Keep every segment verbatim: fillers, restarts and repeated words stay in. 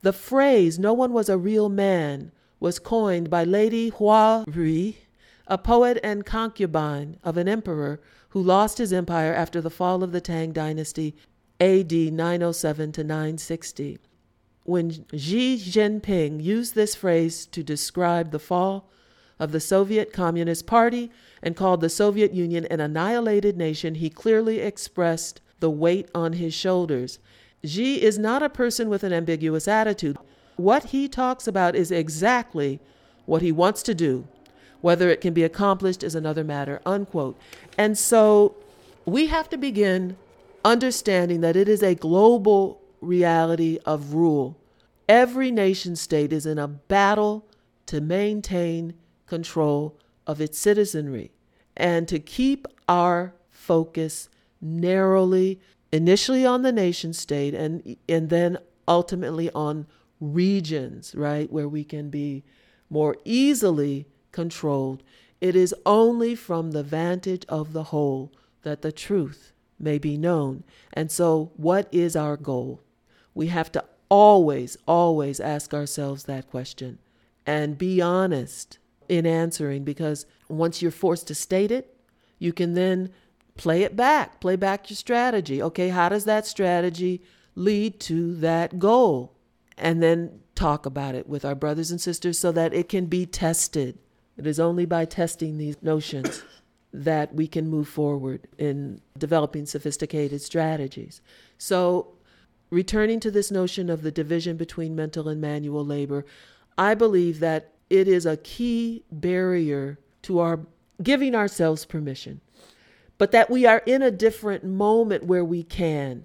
The phrase, "no one was a real man," was coined by Lady Hua Rui, a poet and concubine of an emperor who lost his empire after the fall of the Tang dynasty, A D nine oh seven to nine sixty. When Xi Jinping used this phrase to describe the fall of the Soviet Communist Party and called the Soviet Union an annihilated nation, he clearly expressed the weight on his shoulders. Xi is not a person with an ambiguous attitude. What he talks about is exactly what he wants to do. Whether it can be accomplished is another matter, unquote. And so we have to begin understanding that it is a global reality of rule. Every nation state is in a battle to maintain control of its citizenry and to keep our focus narrowly, initially on the nation state and and then ultimately on regions, right, where we can be more easily controlled. It is only from the vantage of the whole that the truth may be known. And so what is our goal? We have to always, always ask ourselves that question and be honest in answering, because once you're forced to state it, you can then play it back, play back your strategy. Okay, how does that strategy lead to that goal? And then talk about it with our brothers and sisters so that it can be tested. It is only by testing these notions that we can move forward in developing sophisticated strategies. So, returning to this notion of the division between mental and manual labor, I believe that it is a key barrier to our giving ourselves permission, but that we are in a different moment where we can.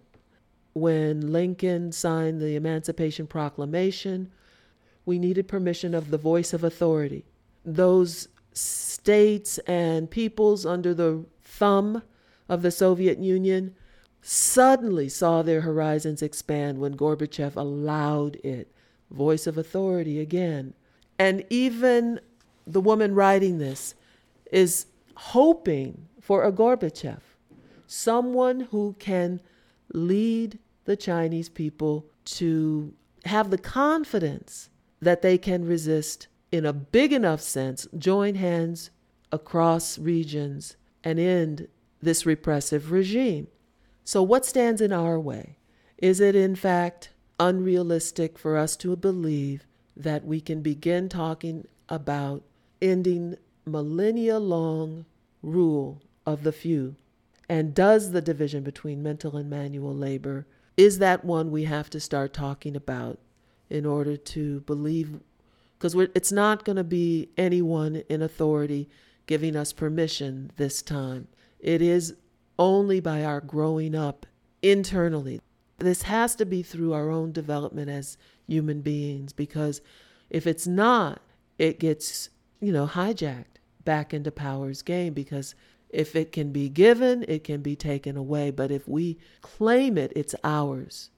When Lincoln signed the Emancipation Proclamation, we needed permission of the voice of authority. Those states and peoples under the thumb of the Soviet Union suddenly saw their horizons expand when Gorbachev allowed it. Voice of authority again. And even the woman writing this is hoping for a Gorbachev, someone who can lead the Chinese people to have the confidence that they can resist in a big enough sense, join hands across regions and end this repressive regime. So what stands in our way? Is it in fact unrealistic for us to believe that we can begin talking about ending millennia-long rule of the few? And does the division between mental and manual labor, is that one we have to start talking about in order to believe? Because it's not going to be anyone in authority giving us permission this time. It is only by our growing up internally. This has to be through our own development as human beings, because if it's not, it gets, you know, hijacked back into power's game, because if it can be given, it can be taken away. But if we claim it, it's ours.